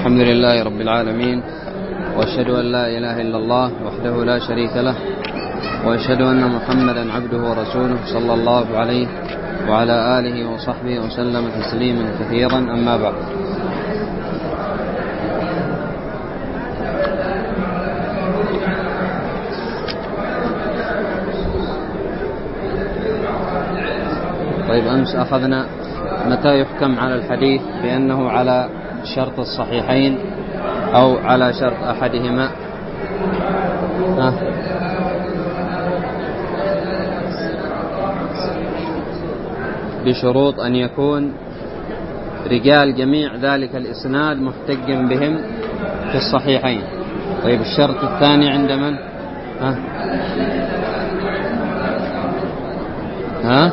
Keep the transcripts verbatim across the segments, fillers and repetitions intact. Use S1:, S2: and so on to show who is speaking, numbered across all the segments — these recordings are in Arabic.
S1: الحمد لله رب العالمين، وأشهد أن لا إله إلا الله وحده لا شريك له، وأشهد أن محمدا عبده ورسوله صلى الله عليه وعلى آله وصحبه وسلم تسليما كثيرا. أما بعد، طيب أمس أخذنا متى يحكم على الحديث بأنه على شرط الصحيحين أو على شرط أحدهما. ها. بشروط أن يكون رجال جميع ذلك الإسناد محتج بهم في الصحيحين. طيب الشرط الثاني عند من؟ ها ها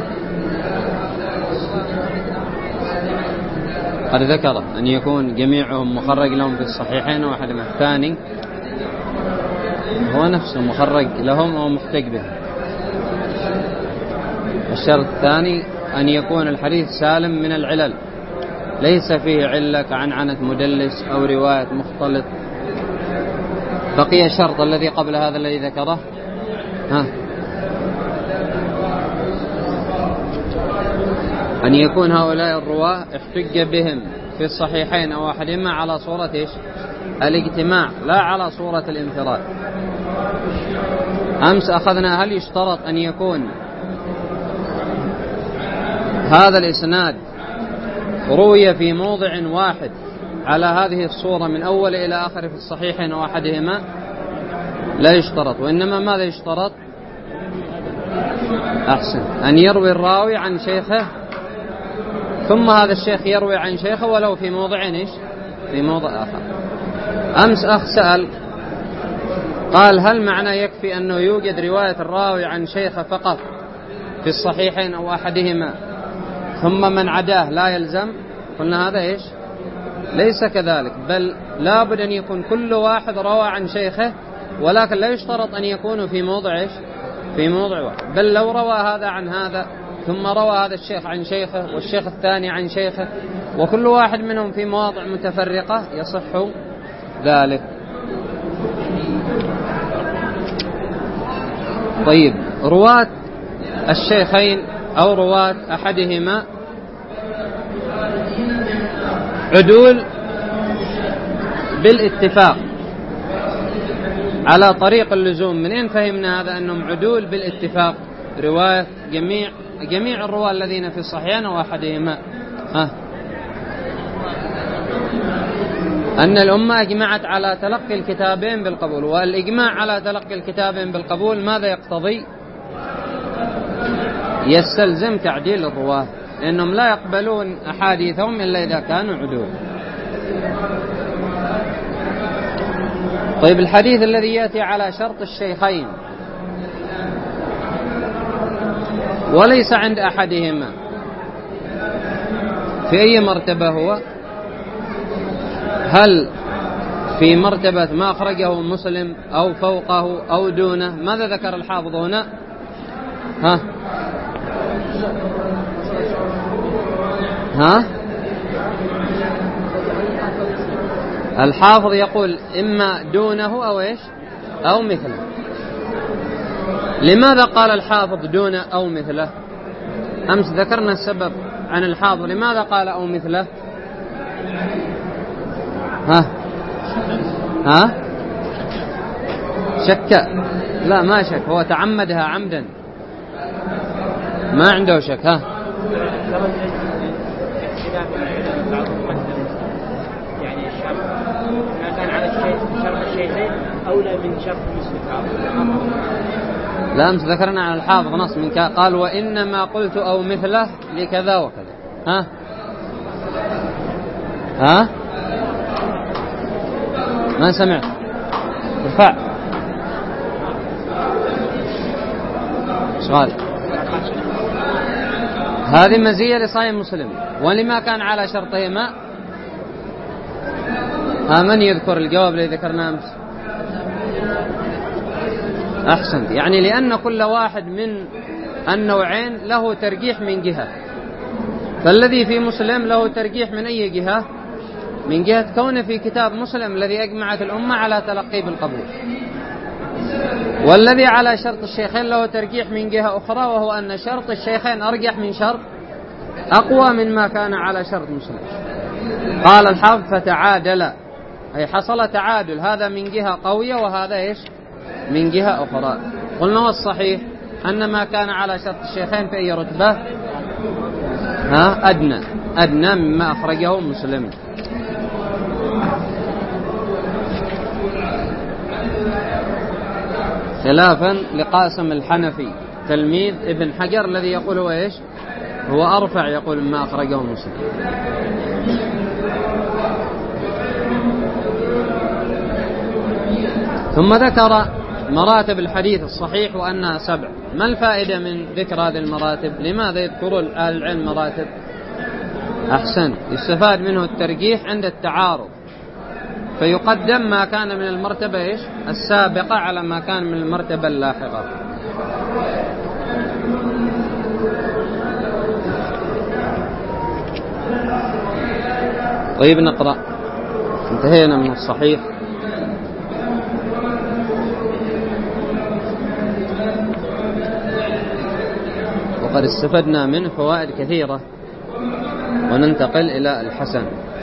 S1: قد ذكر أن يكون جميعهم مخرج لهم في الصحيحين وأحدهما. الثاني هو نفسه مخرج لهم أو محتج بهم. الشرط الثاني أن يكون الحديث سالم من العلل، ليس فيه علة كعنعنة مدلس أو رواية مختلط. بقي الشرط الذي قبل هذا الذي ذكره، ها أن يكون هؤلاء الرواة احتج بهم في الصحيحين أو أحدهما على صورة إيش؟ الاجتماع، لا على صورة الانفراد. أمس أخذنا هل يشترط أن يكون هذا الإسناد روي في موضع واحد على هذه الصورة من أول إلى آخر في الصحيحين أو أحدهما؟ لا يشترط، وإنما ماذا يشترط؟ أحسن، أن يروي الراوي عن شيخه ثم هذا الشيخ يروي عن شيخه ولو في موضع إيش؟ في موضع آخر. أمس أخ سأل قال هل معنى يكفي أنه يوجد رواية الراوي عن شيخه فقط في الصحيحين أو أحدهما ثم من عداه لا يلزم؟ قلنا هذا إيش؟ ليس كذلك، بل لا بد أن يكون كل واحد روى عن شيخه، ولكن لا يشترط أن يكونوا في موضع إيش؟ في موضع واحد، بل لو روى هذا عن هذا ثم روى هذا الشيخ عن شيخه والشيخ الثاني عن شيخه وكل واحد منهم في مواضع متفرقة يصح ذلك. طيب رواة الشيخين أو رواة أحدهما عدول بالاتفاق على طريق اللزوم. منين فهمنا هذا أنهم عدول بالاتفاق؟ رواية جميع جميع الرواة الذين في الصحيحين أو أحدهما، ها أن الأمة أجمعت على تلقي الكتابين بالقبول، والإجماع على تلقي الكتابين بالقبول ماذا يقتضي؟ يستلزم تعديل الرواة، لأنهم لا يقبلون أحاديثهم إلا إذا كانوا عدول. طيب الحديث الذي يأتي على شرط الشيخين وليس عند أحدهما في أي مرتبة هو؟ هل في مرتبة ما أخرجه مسلم أو فوقه أو دونه؟ ماذا ذكر الحافظ هنا؟ ها ها الحافظ يقول إما دونه أو إيش أو مثله. لماذا قال الحافظ دونه أو مثله؟ أمس ذكرنا السبب عن الحافظ لماذا قال أو مثله. ها ها شك؟ لا ما شك، هو تعمدها عمدا، ما عنده شك. ها
S2: يعني الشرط كان على شرط الشيخين أولى من شرط مسلم.
S1: لا أمس ذكرنا عن الحافظ نص من قال وإنما قلت أو مثله لكذا وكذا. ها ها ما سمعت؟ ارفع سؤال. هذه مزية لصحيح مسلم، ولما كان على شرطهما؟ ها من يذكر الجواب الذي ذكرناه أمس؟ أحسنت، يعني لأن كل واحد من النوعين له ترجيح من جهة، فالذي في مسلم له ترجيح من أي جهة؟ من جهة كونه في كتاب مسلم الذي أجمعت الأمة على تلقيه بالقبول. والذي على شرط الشيخين له ترجيح من جهة أخرى، وهو أن شرط الشيخين أرجح من شرط أقوى من ما كان على شرط مسلم. قال الحافظ فتعادل، أي حصل تعادل، هذا من جهة قوية وهذا إيش من جهة أخرى. قلنا والصحيح أن ما كان على شرط الشيخين في أي رتبة ها أدنى أدنى مما أخرجه مسلم. خلافا لقاسم الحنفي تلميذ ابن حجر الذي يقول هو إيش هو أرفع، يقول مما أخرجه مسلم. ثم ذكر مراتب الحديث الصحيح وأنها سبع. ما الفائدة من ذكر هذه المراتب؟ لماذا يذكر أهل العلم مراتب؟ أحسن، يستفاد منه الترجيح عند التعارض، فيقدم ما كان من المرتبة إيش السابقة على ما كان من المرتبة اللاحقة. طيب نقرأ. انتهينا من الصحيح. وقد استفدنا منه فوائد كثيرة، وننتقل إلى الحسن.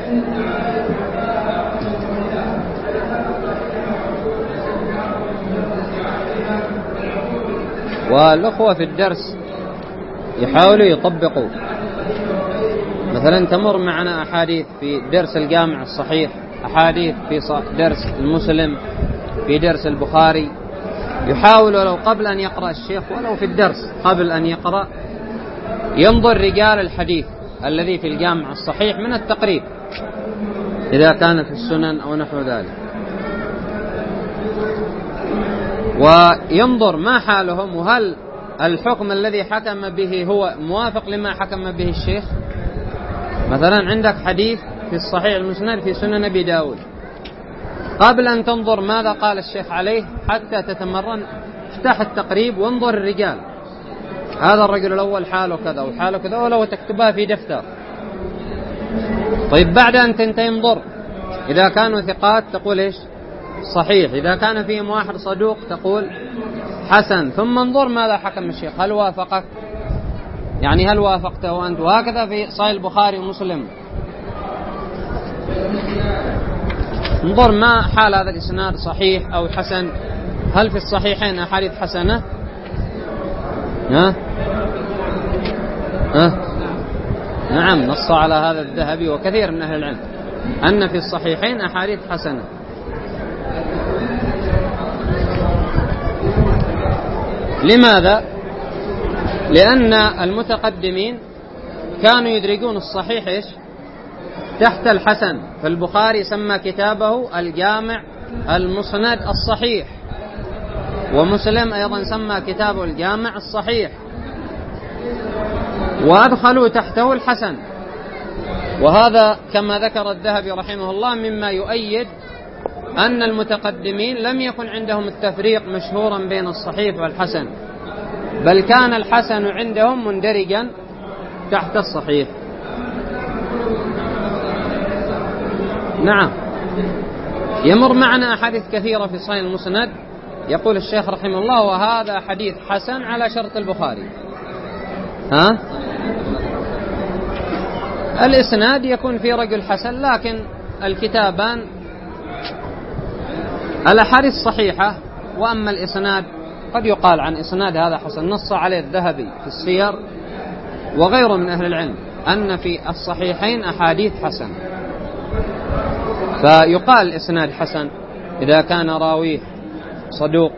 S1: والأخوة في الدرس يحاولوا يطبقوا، مثلا تمر معنا أحاديث في درس الجامع الصحيح، أحاديث في درس المسلم، في درس البخاري، يحاول ولو قبل أن يقرأ الشيخ ولو في الدرس قبل أن يقرأ ينظر رجال الحديث الذي في الجامع الصحيح من التقريب إذا كان في السنن أو نحو ذلك، وينظر ما حالهم، وهل الحكم الذي حكم به هو موافق لما حكم به الشيخ. مثلا عندك حديث في الصحيح المسند في سنن أبي داود، قبل أن تنظر ماذا قال الشيخ عليه حتى تتمرن افتح التقريب وانظر الرجال، هذا الرجل الأول حاله كذا وحاله كذا، ولو تكتبها في دفتر. طيب بعد أن تنتهي انظر، إذا كانوا ثقات تقول إيش صحيح، إذا كان فيهم واحد صدوق تقول حسن، ثم انظر ماذا حكم الشيخ، هل وافقك، يعني هل وافقته أنت. وهكذا في صحيح البخاري ومسلم، انظر ما حال هذا الإسناد صحيح أو حسن، هل في الصحيحين أحاديث حسنة؟ ها؟ ها؟ نعم، نص على هذا الذهبي وكثير من أهل العلم أن في الصحيحين أحاديث حسنة. لماذا؟ لأن المتقدمين كانوا يدرجون الصحيح إيش تحت الحسن، فالبخاري سمى كتابه الجامع المسند الصحيح، ومسلم أيضا سمى كتابه الجامع الصحيح، وأدخلوا تحته الحسن. وهذا كما ذكر الذهبي رحمه الله مما يؤيد أن المتقدمين لم يكن عندهم التفريق مشهورا بين الصحيح والحسن، بل كان الحسن عندهم مندرجا تحت الصحيح. نعم، يمر معنا أحاديث كثيرة في صحيح المسند يقول الشيخ رحمه الله وهذا حديث حسن على شرط البخاري. ها؟ الإسناد يكون في رجل حسن، لكن الكتابان الأحاديث صحيحة، وأما الإسناد قد يقال عن إسناد هذا حسن. نص عليه الذهبي في السير وغيره من أهل العلم أن في الصحيحين أحاديث حسن، فيقال الإسناد حسن إذا كان راويه صدوق.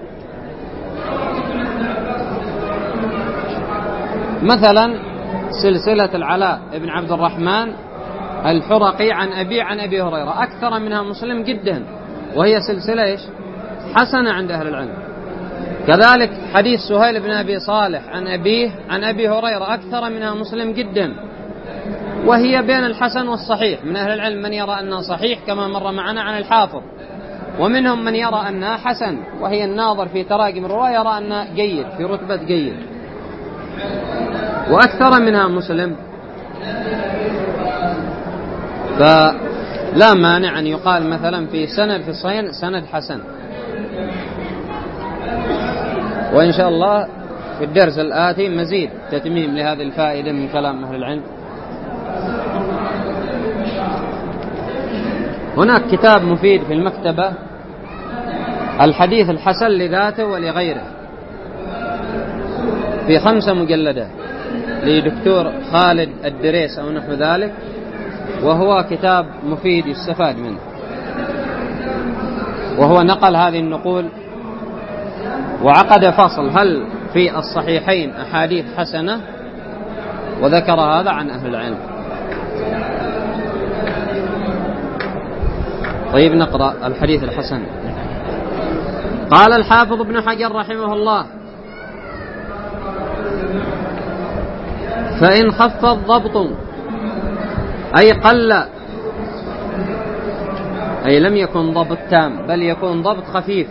S1: مثلا سلسلة العلاء ابن عبد الرحمن الحرقي عن أبي عن أبي هريرة أكثر منها مسلم جدا، وهي سلسلة إيش حسنة عند أهل العلم. كذلك حديث سهيل بن أبي صالح عن أبيه عن أبي هريرة أكثر منها مسلم جدا، وهي بين الحسن والصحيح. من أهل العلم من يرى أنها صحيح كما مر معنا عن الحافظ، ومنهم من يرى أنها حسن، وهي الناظر في تراجم الرواية يرى أنها جيد في رتبة جيد، وأكثر منها مسلم. لا مانع أن يقال مثلا في سند في الصحيح سند حسن. وإن شاء الله في الدرس الآتي مزيد تتميم لهذه الفائدة من كلام أهل العلم. هناك كتاب مفيد في المكتبة، الحديث الحسن لذاته ولغيره، في خمسة مجلدات لدكتور خالد الدريس أو نحو ذلك، وهو كتاب مفيد يستفاد منه، وهو نقل هذه النقول وعقد فصل هل في الصحيحين أحاديث حسنة، وذكر هذا عن أهل العلم. طيب نقرأ الحديث الحسن. قال الحافظ ابن حجر رحمه الله: فإن خف الضبط أي قل، أي لم يكن ضبط تام بل يكون ضبط خفيف،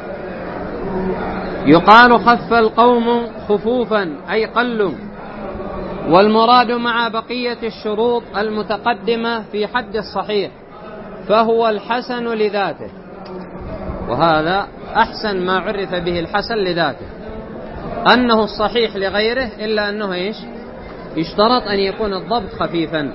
S1: يقال خف القوم خفوفا أي قلوا، والمراد مع بقية الشروط المتقدمة في حد الصحيح فهو الحسن لذاته. وهذا أحسن ما عرف به الحسن لذاته، أنه الصحيح لغيره، إلا أنه إيش؟ يشترط أن يكون الضبط خفيفا.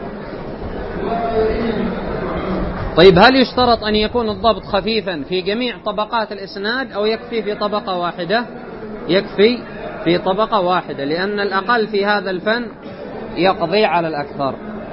S1: طيب هل يشترط أن يكون الضبط خفيفا في جميع طبقات الإسناد أو يكفي في طبقة واحدة؟ يكفي في طبقة واحدة، لأن الأقل في هذا الفن يقضي على الأكثر.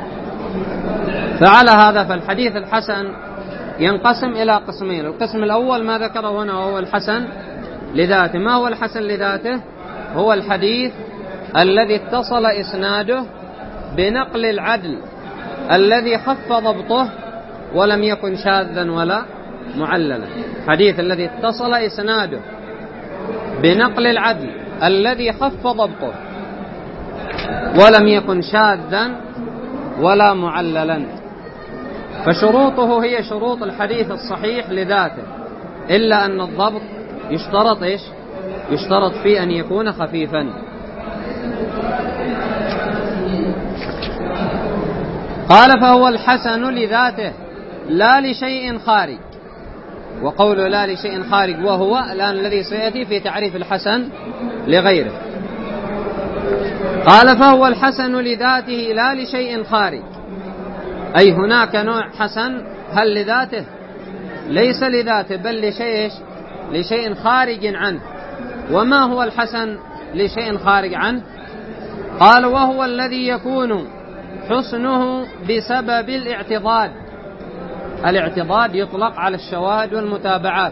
S1: فعلى هذا فالحديث الحسن ينقسم إلى قسمين. القسم الأول ما ذكره هنا وهو الحسن لذاته. ما هو الحسن لذاته؟ هو الحديث الذي اتصل إسناده بنقل العدل الذي خف ضبطه ولم يكن شاذا ولا معللا. حديث الذي اتصل إسناده بنقل العدل الذي خف ضبطه ولم يكن شاذا ولا معللا. فشروطه هي شروط الحديث الصحيح لذاته، إلا أن الضبط يشترط إيش؟ يشترط فيه أن يكون خفيفا. قال فهو الحسن لذاته لا لشيء خارج. وقول لا لشيء خارج وهو الآن الذي سيأتي في تعريف الحسن لغيره. قال فهو الحسن لذاته لا لشيء خارج، أي هناك نوع حسن هل لذاته؟ ليس لذاته بل لشيء لشيء خارج عنه. وما هو الحسن لشيء خارج عنه؟ قال وهو الذي يكون حسنه بسبب الاعتضاد. الاعتضاد يطلق على الشواهد والمتابعات.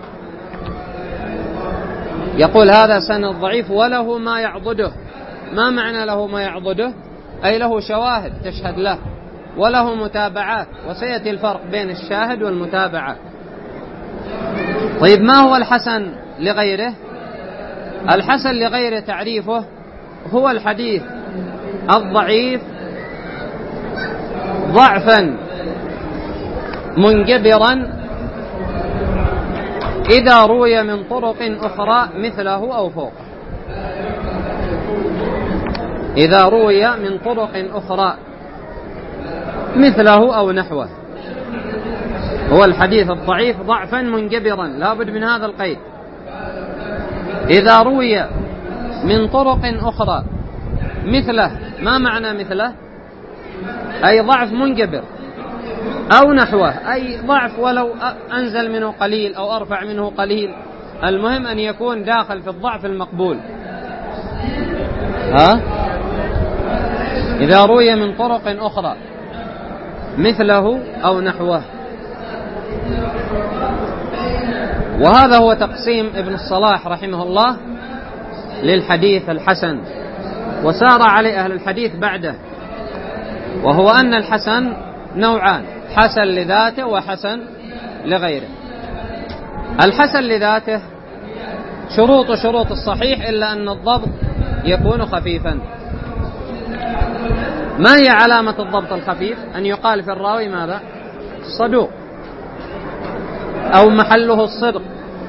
S1: يقول هذا سند ضعيف وله ما يعضده. ما معنى له ما يعضده؟ أي له شواهد تشهد له وله متابعات، وسيأتي الفرق بين الشاهد والمتابعة. طيب ما هو الحسن لغيره؟ الحسن لغيره تعريفه هو الحديث الضعيف ضعفا منجبرا إذا روي من طرق أخرى مثله أو فوقه. إذا روي من طرق أخرى مثله أو نحوه، هو الحديث الضعيف ضعفا منجبرا، لا بد من هذا القيد. إذا روي من طرق أخرى مثله. ما معنى مثله؟ أي ضعف منجبر، أو نحوه أي ضعف ولو أنزل منه قليل أو أرفع منه قليل، المهم أن يكون داخل في الضعف المقبول. ها؟ إذا روي من طرق أخرى مثله أو نحوه. وهذا هو تقسيم ابن الصلاح رحمه الله للحديث الحسن، وسار عليه أهل الحديث بعده، وهو أن الحسن نوعان: حسن لذاته وحسن لغيره. الحسن لذاته شروط شروط الصحيح إلا أن الضبط يكون خفيفا. ما هي علامة الضبط الخفيف؟ أن يقال في الراوي ماذا؟ صدوق، أو محله الصدق.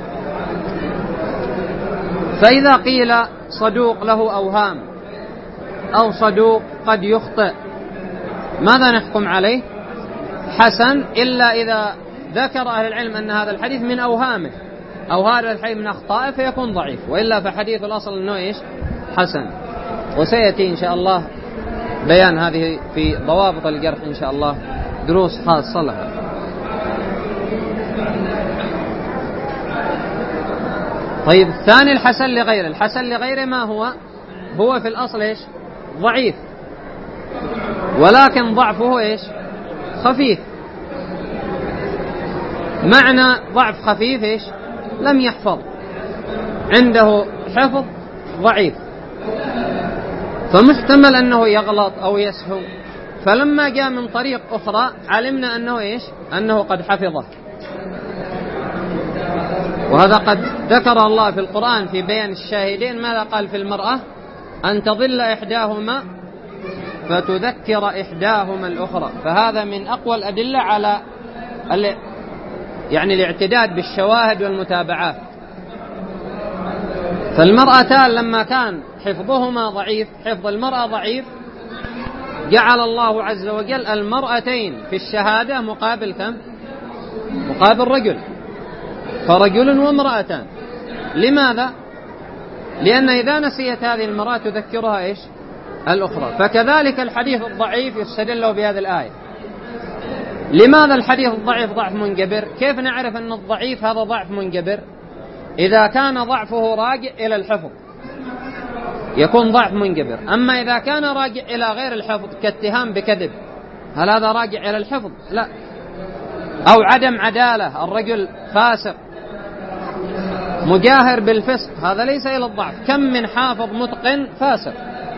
S1: فإذا قيل صدوق له أوهام أو صدوق قد يخطئ، ماذا نحكم عليه؟ حسن إلا إذا ذكر أهل العلم أن هذا الحديث من أوهامه أو هذا الحديث من أخطائه فيكون ضعيف، وإلا فحديث الأصل أنه إيش؟ حسن. وسيأتي إن شاء الله بيان هذه في ضوابط الجرح إن شاء الله، دروس خاصة لها. طيب الثاني الحسن لغيره. الحسن لغيره ما هو؟ هو في الأصل إيش؟ ضعيف، ولكن ضعفه إيش؟ خفيف. معنى ضعف خفيف إيش؟ لم يحفظ، عنده حفظ ضعيف، فمحتمل أنه يغلط أو يسهو، فلما جاء من طريق أخرى علمنا أنه إيش؟ أنه قد حفظه. وهذا قد ذكر الله في القرآن في بيان الشاهدين. ماذا قال في المرأة؟ أن تضل إحداهما فتذكر إحداهما الأخرى. فهذا من أقوى الأدلة على يعني الاعتداد بالشواهد والمتابعات. فالمرأتان لما كان حفظهما ضعيف، حفظ المرأة ضعيف، جعل الله عز وجل المرأتين في الشهادة مقابل كم؟ مقابل رجل، فرجل وامرأتان. لماذا؟ لأن إذا نسيت هذه المرأة تذكرها إيش؟ الأخرى. فكذلك الحديث الضعيف يستدل له بهذه الآية. لماذا الحديث الضعيف ضعف منجبر؟ كيف نعرف أن الضعيف هذا ضعف منجبر؟ إذا كان ضعفه راجع إلى الحفظ يكون ضعف منجبر. أما إذا كان راجع إلى غير الحفظ كاتهام بكذب، هل هذا راجع إلى الحفظ؟ لا. أو عدم عدالة، الرجل فاسق مجاهر بالفسق، هذا ليس إلى الضعف. كم من حافظ متقن فاسق.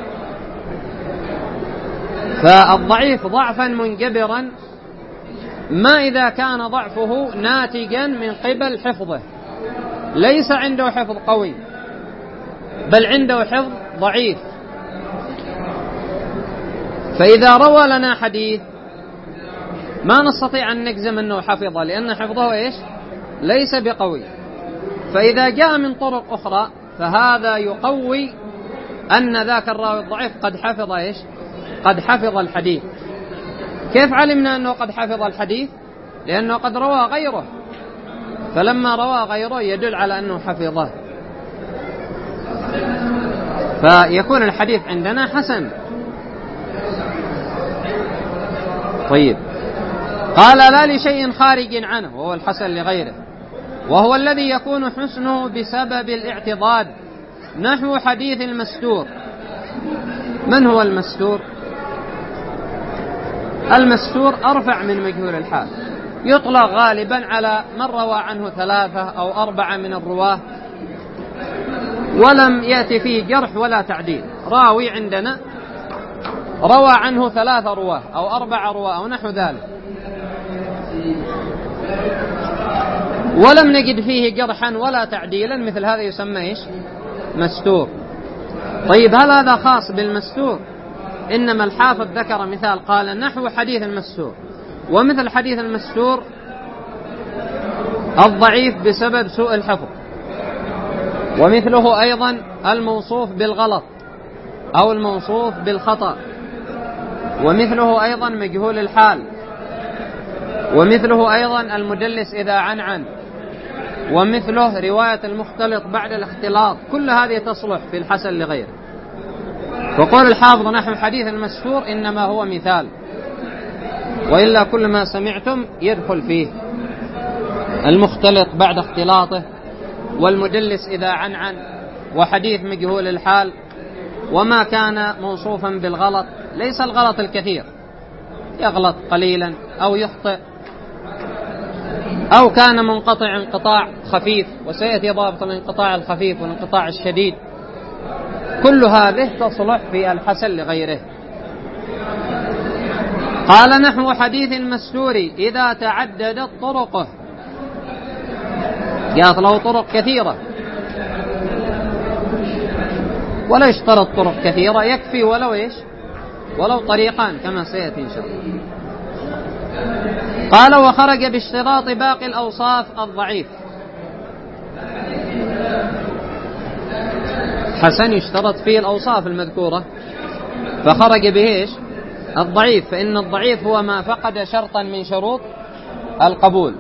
S1: فالضعيف ضعفا منجبرا ما إذا كان ضعفه ناتجا من قبل حفظه، ليس عنده حفظ قوي بل عنده حفظ ضعيف. فإذا روى لنا حديث ما نستطيع أن نجزم أنه حفظه، لأن حفظه إيش؟ ليس بقوي. فإذا جاء من طرق أخرى فهذا يقوي أن ذاك الراوي الضعيف قد حفظ إيش؟ قد حفظ الحديث. كيف علمنا أنه قد حفظ الحديث؟ لأنه قد روى غيره، فلما روى غيره يدل على أنه حفظه، فيكون الحديث عندنا حسن. طيب، قال لا لشيء خارج عنه، وهو الحسن لغيره، وهو الذي يكون حسنه بسبب الاعتضاد، نحو حديث المستور. من هو المستور؟ المستور أرفع من مجهول الحال، يطلق غالبا على من روى عنه ثلاثة أو أربعة من الرواه ولم يأتي فيه جرح ولا تعديل. راوي عندنا روى عنه ثلاثة رواه أو أربعة رواه أو نحو ذلك، ولم نجد فيه جرحا ولا تعديلا، مثل هذا يسمى إيش؟ مستور. طيب، هل هذا خاص بالمستور؟ إنما الحافظ ذكر مثال، قال نحو حديث المستور. ومثل حديث المستور الضعيف بسبب سوء الحفظ، ومثله أيضا الموصوف بالغلط أو الموصوف بالخطأ، ومثله أيضا مجهول الحال، ومثله أيضا المدلس إذا عنعن، ومثله رواية المختلط بعد الاختلاط. كل هذه تصلح في الحسن لغيره. وقول الحافظ نحو حديث المستور إنما هو مثال، وإلا كل ما سمعتم يدخل فيه. المختلط بعد اختلاطه، والمدلس إذا عنعن، وحديث مجهول الحال، وما كان موصوفا بالغلط. ليس الغلط الكثير، يغلط قليلا أو يخطئ، أو كان منقطع انقطاع خفيف، وسيأتي ضابط الانقطاع الخفيف والانقطاع الشديد. كل هذه تصلح في الحسن لغيره. قال نحو حديث المستور إذا تعددت طرقه، جاءت له طرق كثيرة، ولا يشترط طرق كثيرة، يكفي ولو إيش؟ ولو طريقان كما سيأتي إن شاء الله. قال وخرج باشتراط باقي الأوصاف الضعيف. حسن يشترط فيه الأوصاف المذكورة، فخرج به إيش؟ الضعيف، فإن الضعيف هو ما فقد شرطا من شروط القبول.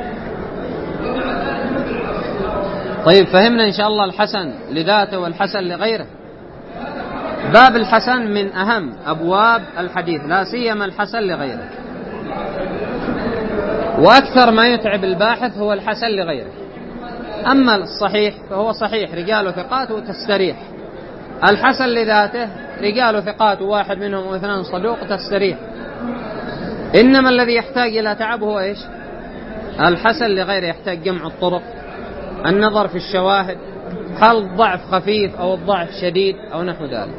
S1: طيب فهمنا إن شاء الله الحسن لذاته والحسن لغيره. باب الحسن من أهم أبواب الحديث، لا سيما الحسن لغيره، وأكثر ما يتعب الباحث هو الحسن لغيره. أما الصحيح فهو صحيح رجاله ثقات وتستريح، الحسن لذاته رجاله ثقات واحد منهم واثنان صدوق تستريح. إنما الذي يحتاج إلى تعب هو إيش؟ الحسن لغيره، يحتاج جمع الطرق، النظر في الشواهد، هل الضعف خفيف أو الضعف شديد أو نحو ذلك.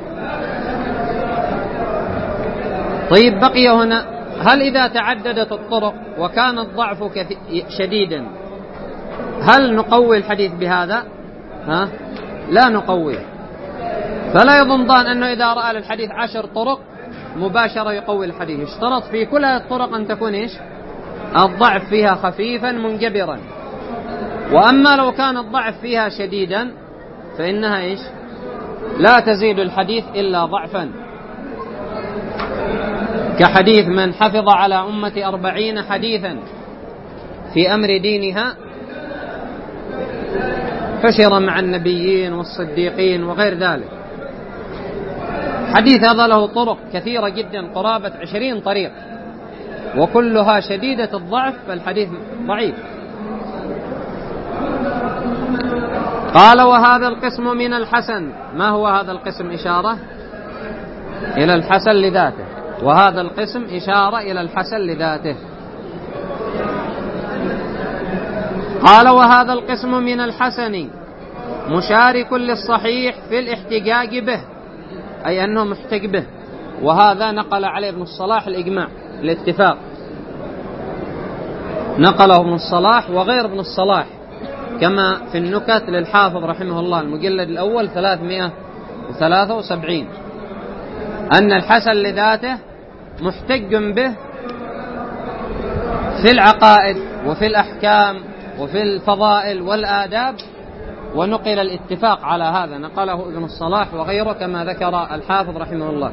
S1: طيب بقي هنا، هل إذا تعددت الطرق وكان الضعف شديدا هل نقوي الحديث بهذا؟ ها؟ لا نقويه. فلا يظن ظان أنه إذا رأى للحديث عشر طرق مباشرة يقوي الحديث، اشترط في كل هذه الطرق أن تكون إيش؟ الضعف فيها خفيفا منجبرا. وأما لو كان الضعف فيها شديدا فإنها إيش؟ لا تزيد الحديث إلا ضعفا، كحديث من حفظ على أمة أربعين حديثا في أمر دينها حشر مع النبيين والصديقين وغير ذلك. حديث هذا له طرق كثيرة جدا، قرابة عشرين طريق، وكلها شديدة الضعف، فالحديث ضعيف. قال وهذا القسم من الحسن. ما هو هذا القسم؟ إشارة إلى الحسن لذاته، وهذا القسم إشارة إلى الحسن لذاته. قال وهذا القسم من الحسن مشارك للصحيح في الاحتجاج به، أي أنه محتج به، وهذا نقل عليه ابن الصلاح الإجماع الاتفاق، نقله ابن الصلاح وغير ابن الصلاح، كما في النكت للحافظ رحمه الله المجلد الأول ثلاثمائة وثلاثة وسبعين، أن الحسن لذاته محتج به في العقائد وفي الأحكام وفي الفضائل والآداب، ونقل الاتفاق على هذا، نقله ابن الصلاح وغيره كما ذكر الحافظ رحمه الله.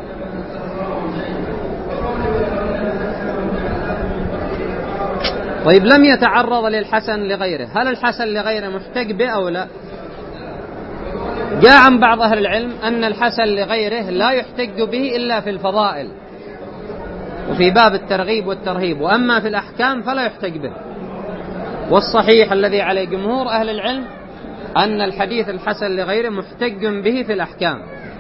S1: طيب لم يتعرض للحسن لغيره، هل الحسن لغيره محتج به أو لا؟ جاء عن بعض أهل العلم أن الحسن لغيره لا يحتج به إلا في الفضائل وفي باب الترغيب والترهيب، وأما في الأحكام فلا يحتج به. والصحيح الذي عليه جمهور أهل العلم أن الحديث الحسن لغيره محتج به في الأحكام.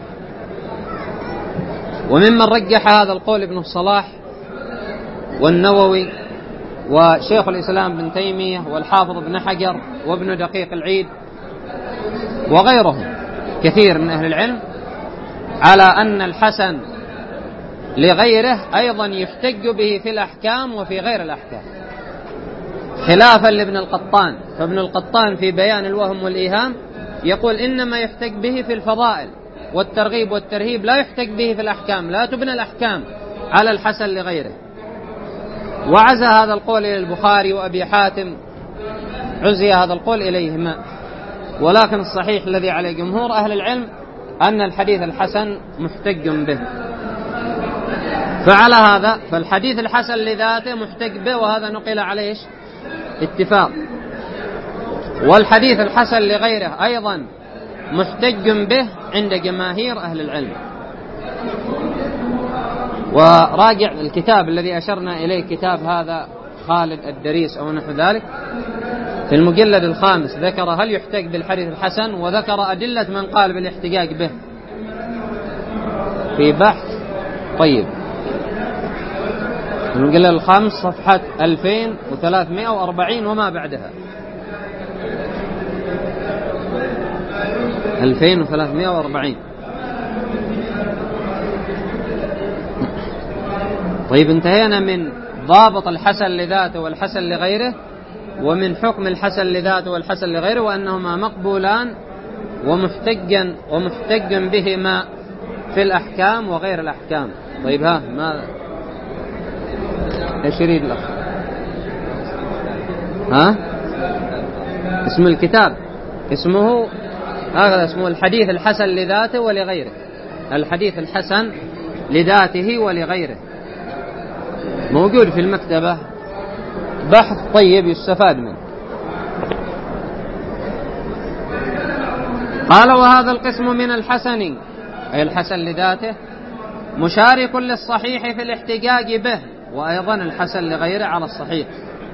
S1: وممن رجح هذا القول ابن الصلاح والنووي وشيخ الإسلام بن تيمية والحافظ ابن حجر وابن دقيق العيد وغيرهم كثير من أهل العلم على أن الحسن لغيره أيضا يحتج به في الأحكام وفي غير الأحكام، خلافا لابن القطان. فابن القطان في بيان الوهم والإيهام يقول إنما يحتج به في الفضائل والترغيب والترهيب، لا يحتج به في الأحكام، لا تبنى الأحكام على الحسن لغيره. وعزى هذا القول إلى البخاري وأبي حاتم، عزي هذا القول إليهما. ولكن الصحيح الذي عليه جمهور أهل العلم أن الحديث الحسن محتج به. فعلى هذا فالحديث الحسن لذاته محتج به، وهذا نقل عليه اتفاق. والحديث الحسن لغيره أيضا محتج به عند جماهير أهل العلم. وراجع الكتاب الذي أشرنا إليه، كتاب هذا خالد الدريس أو نحو ذلك، في المجلد الخامس ذكر هل يحتج بالحديث الحسن، وذكر أدلة من قال بالاحتجاج به في بحث طيب. المجلد الخامس صفحة ألفين وثلاثمائة وأربعين وما بعدها، ألفين وثلاثمائة وأربعين. طيب انتهينا من ضابط الحسن لذاته والحسن لغيره، ومن حكم الحسن لذاته والحسن لغيره، وأنهما مقبولان ومحتجا ومحتج بهما في الأحكام وغير الأحكام. طيب ها ما ايش يريد الأخ؟ ها اسم الكتاب اسمه هذا، اسمه الحديث الحسن لذاته ولغيره. الحديث الحسن لذاته ولغيره. موجود في المكتبة بحث طيب يستفاد منه. قال وهذا القسم من الحسن أي الحسن لذاته مشارك للصحيح في الاحتجاج به، وأيضا الحسن لغيره على الصحيح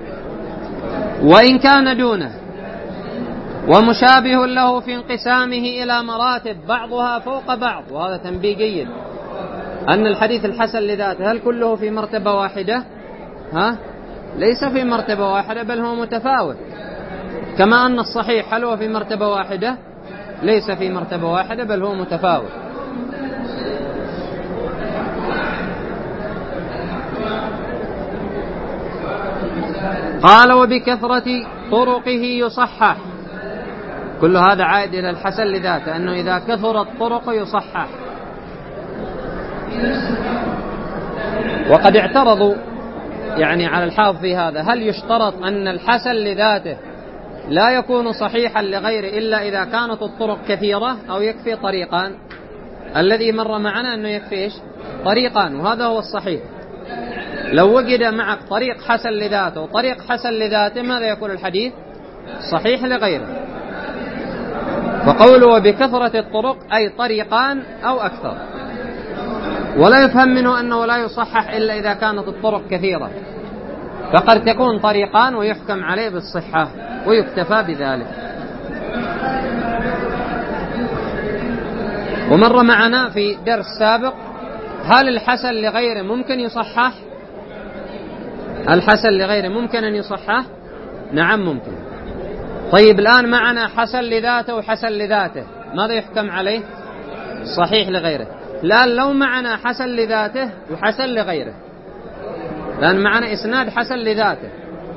S1: وإن كان دونه، ومشابه له في انقسامه إلى مراتب بعضها فوق بعض. وهذا تنبيه جيد أن الحديث الحسن لذاته هل كله في مرتبة واحدة؟ ها؟ ليس في مرتبة واحدة بل هو متفاوت، كما أن الصحيح هل هو في مرتبة واحدة؟ ليس في مرتبة واحدة بل هو متفاوت. قال وبكثرة طرقه يصحح. كل هذا عائد إلى الحسن لذاته، أنه إذا كثرت طرق يصحح. وقد اعترضوا يعني على الحافظ في هذا، هل يشترط أن الحسن لذاته لا يكون صحيحا لغيره إلا إذا كانت الطرق كثيرة، أو يكفي طريقان؟ الذي مر معنا أنه يكفيش طريقان، وهذا هو الصحيح. لو وجد معك طريق حسن لذاته وطريق حسن لذاته ماذا يكون الحديث؟ صحيح لغيره. فقوله بكثرة الطرق أي طريقان أو أكثر، ولا يفهم منه أنه لا يصحح إلا إذا كانت الطرق كثيرة، فقد تكون طريقان ويحكم عليه بالصحة ويكتفى بذلك. ومر معنا في درس سابق هل الحسن لغيره ممكن يصحح؟ الحسن لغيره ممكن أن يصحح؟ نعم ممكن. طيب الآن معنا حسن لذاته وحسن لذاته، ماذا يحكم عليه؟ صحيح لغيره. الآن لو معنا حسن لذاته وحسن لغيره، لأن معنا إسناد حسن لذاته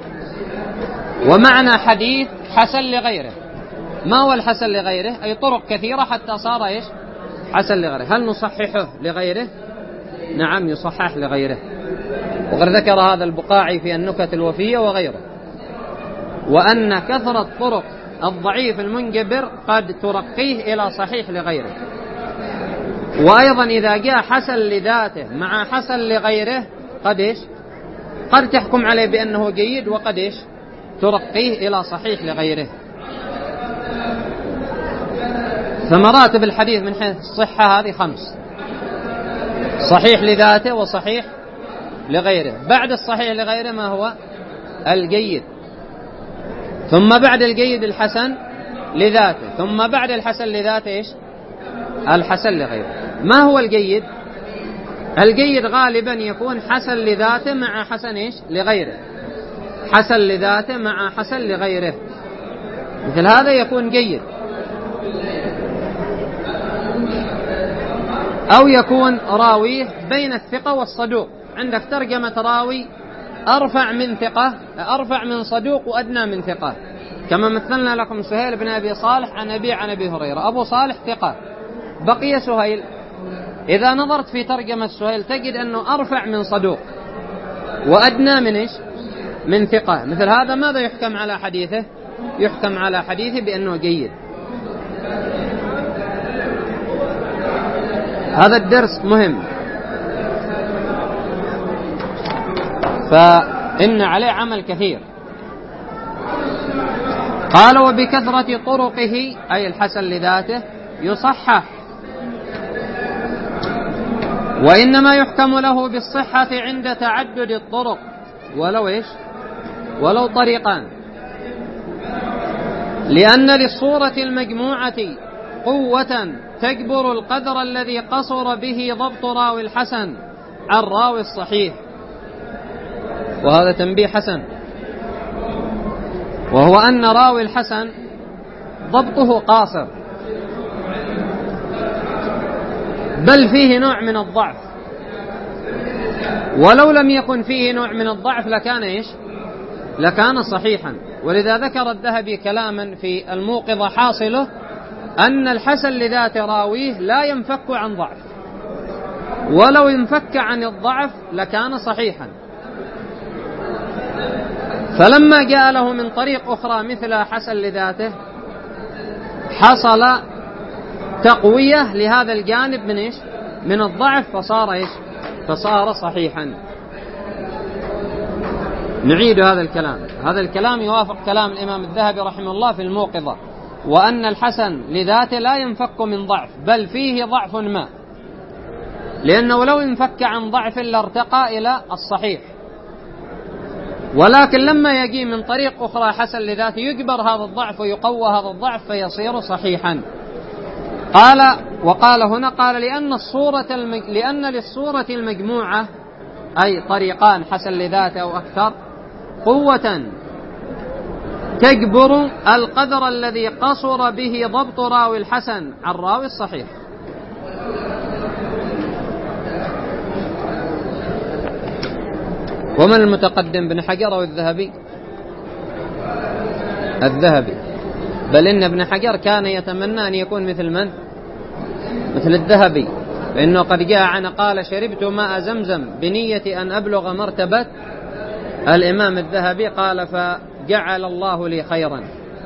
S1: ومعنا حديث حسن لغيره، ما هو الحسن لغيره؟ أي طرق كثيرة حتى صار إيش؟ حسن لغيره. هل نصححه لغيره؟ نعم يصحح لغيره. وقد ذكر هذا البقاعي في النكت الوفية وغيره، وأن كثرة طرق الضعيف المنجبر قد ترقيه إلى صحيح لغيره. وأيضا إذا جاء حسن لذاته مع حسن لغيره قد إيش؟ قد تحكم عليه بأنه جيد، وقد إيش؟ ترقيه إلى صحيح لغيره. فمراتب الحديث من حيث الصحة هذه خمس: صحيح لذاته وصحيح لغيره. بعد الصحيح لغيره ما هو؟ الجيد. ثم بعد الجيد الحسن لذاته. ثم بعد الحسن لذاته إيش؟ الحسن لغيره. ما هو الجيد؟ الجيد غالبا يكون حسن لذاته مع حسن إيش؟ لغيره. حسن لذاته مع حسن لغيره، مثل هذا يكون جيد. أو يكون راويه بين الثقة والصدوق. عندك ترجمة راوي أرفع من ثقة، أرفع من صدوق وأدنى من ثقة، كما مثلنا لكم سهيل بن أبي صالح عن أبي عن أبي هريرة. أبو صالح ثقة، بقي سهيل. إذا نظرت في ترجمة سهيل تجد أنه أرفع من صدوق وأدنى من إيش؟ من ثقة. مثل هذا ماذا يحكم على حديثه؟ يحكم على حديثه بأنه جيد. هذا الدرس مهم، فإن عليه عمل كثير. قال وبكثرة طرقه أي الحسن لذاته يصحح، وإنما يحكم له بالصحة عند تعدد الطرق ولو إيش؟ ولو طريقان، لأن للصورة المجموعة قوة تجبر القدر الذي قصر به ضبط راوي الحسن عن راوي الصحيح. وهذا تنبيه حسن، وهو أن راوي الحسن ضبطه قاصر، بل فيه نوع من الضعف. ولو لم يكن فيه نوع من الضعف لكان إيش؟ لكان صحيحا. ولذا ذكر الذهبي كلاما في الموقظة حاصله أن الحسن لذات راويه لا ينفك عن ضعف، ولو ينفك عن الضعف لكان صحيحا. فلما جاء له من طريق أخرى مثل حسن لذاته حصل تقوية لهذا الجانب من إيش؟ من الضعف فصار إيش؟ فصار صحيحا. نعيد هذا الكلام. هذا الكلام يوافق كلام الإمام الذهبي رحمه الله في الموقظة، وأن الحسن لذاته لا ينفك من ضعف، بل فيه ضعف ما، لأنه لو انفك عن ضعف لارتقى إلى الصحيح، ولكن لما يجي من طريق أخرى حسن لذاته يجبر هذا الضعف ويقوى هذا الضعف فيصير صحيحا. قال وقال هنا قال لأن الصورة المج... لأن للصورة المجموعة أي طريقان حسن لذاته أو أكثر قوة تجبر القدر الذي قصر به ضبط راوي الحسن عن راوي الصحيح. ومن المتقدم بن حجر أو الذهبي؟ الذهبي. بل إن ابن حجر كان يتمنى أن يكون مثل من؟ مثل الذهبي، فإنه قد جاء عنه قال شربت ماء زمزم بنية أن أبلغ مرتبة الإمام الذهبي، قال فجعل الله لي خيرا.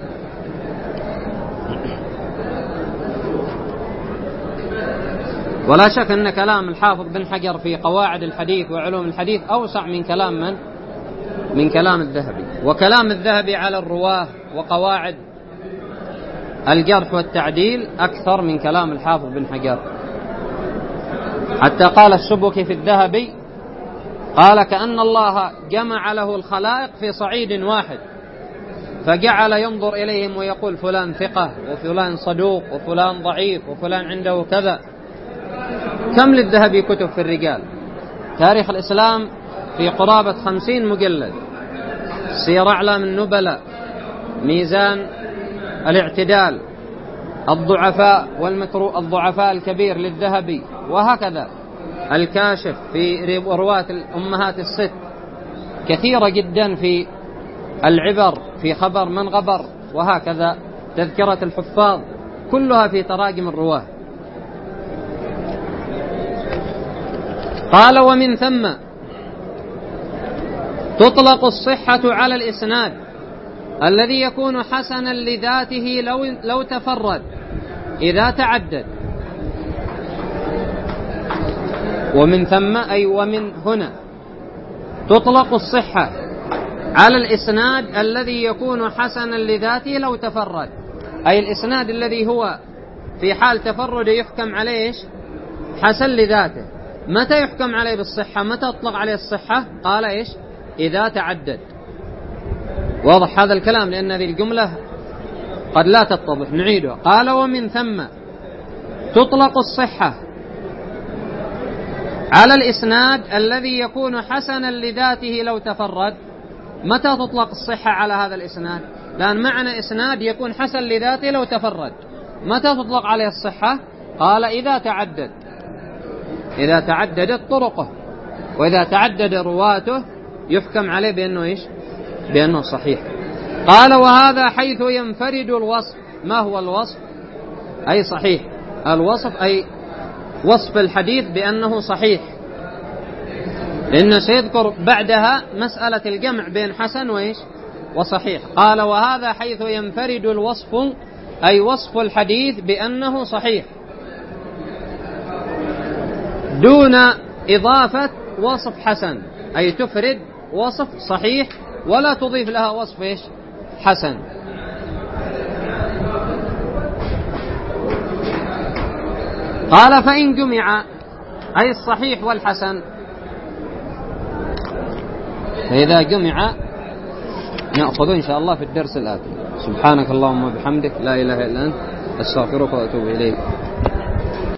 S1: ولا شك أن كلام الحافظ بن حجر في قواعد الحديث وعلوم الحديث أوسع من كلام من؟ من كلام الذهبي. وكلام الذهبي على الرواه وقواعد الجرح والتعديل أكثر من كلام الحافظ بن حجر. حتى قال السبكي في الذهبي قال كأن الله جمع له الخلائق في صعيد واحد، فجعل ينظر إليهم ويقول فلان ثقة وفلان صدوق وفلان ضعيف وفلان عنده كذا. كم للذهبي كتب في الرجال؟ تاريخ الإسلام في قرابة خمسين مجلد، سير أعلام النبلاء، ميزان الاعتدال، الضعفاء والمتروك الضعفاء الكبير للذهبي، وهكذا الكاشف في رواة الأمهات الست، كثيرة جدا في العبر في خبر من غبر، وهكذا تذكرة الحفاظ، كلها في تراجم الرواه. قال ومن ثم تطلق الصحة على الإسناد الذي يكون حسنا لذاته لو, لو تفرد إذا تعدد. ومن ثم أي ومن هنا تطلق الصحة على الإسناد الذي يكون حسنا لذاته لو تفرد، أي الإسناد الذي هو في حال تفرد يحكم عليه حسن لذاته. متى يحكم عليه بالصحة؟ متى أطلق عليه الصحة؟ قال إيش؟ إذا تعدد. واضح هذا الكلام لأن هذه الجملة قد لا تتضح، نعيده. قال ومن ثم تطلق الصحة على الإسناد الذي يكون حسنا لذاته لو تفرد. متى تطلق الصحة على هذا الإسناد؟ لأن معنى إسناد يكون حسن لذاته لو تفرد. متى تطلق عليه الصحة؟ قال إذا تعدد، إذا تعددت طرقه وإذا تعدد رواته يحكم عليه بأنه إيش؟ بأنه صحيح. قال وهذا حيث ينفرد الوصف. ما هو الوصف؟ أي صحيح. الوصف أي وصف الحديث بأنه صحيح، لأنه سيذكر بعدها مسألة الجمع بين حسن وإيش؟ وصحيح. قال وهذا حيث ينفرد الوصف أي وصف الحديث بأنه صحيح دون إضافة وصف حسن، أي تفرد وصف صحيح ولا تضيف لها وصف إيش؟ حسن. قال فإن جمع أي الصحيح والحسن، فإذا جمع نأخذ إن شاء الله في الدرس الآتي. سبحانك اللهم وبحمدك لا إله إلا أنت أستغفرك وأتوب إليك.